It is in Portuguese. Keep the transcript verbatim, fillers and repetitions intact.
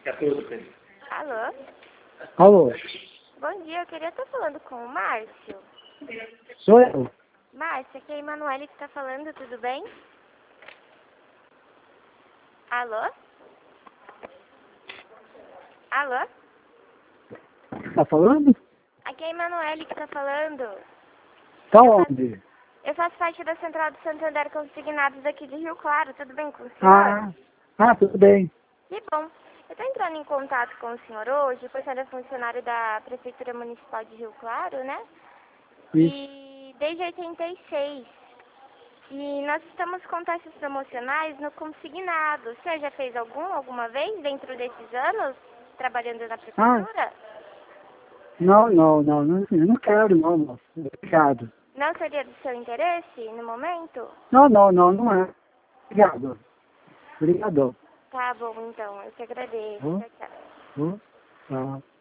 Alô? Alô? Bom dia, eu queria estar falando com o Márcio. Sou eu? Márcio, aqui é a Emanuele que está falando, tudo bem? Alô? Alô? Tá falando? Aqui é a Emanuele que está falando. Tá Eu faço, onde? eu faço parte da Central do Santander Consignados aqui de Rio Claro, tudo bem com o senhor? Ah, ah, tudo bem. Que bom. Eu estou entrando em contato com o senhor hoje, pois ele é funcionário da Prefeitura Municipal de Rio Claro, né? Isso. E desde oitenta e seis. E nós estamos com taxas promocionais no consignado. O senhor já fez algum, alguma vez, dentro desses anos, trabalhando na Ah, Prefeitura? não, não, não, não, eu não quero não, moço. Obrigado. Não seria do seu interesse no momento? Não, não, não, não é. Obrigado. Obrigado. Tá bom, então. Eu te agradeço. Hum? Tchau, tchau. Hum? Ah.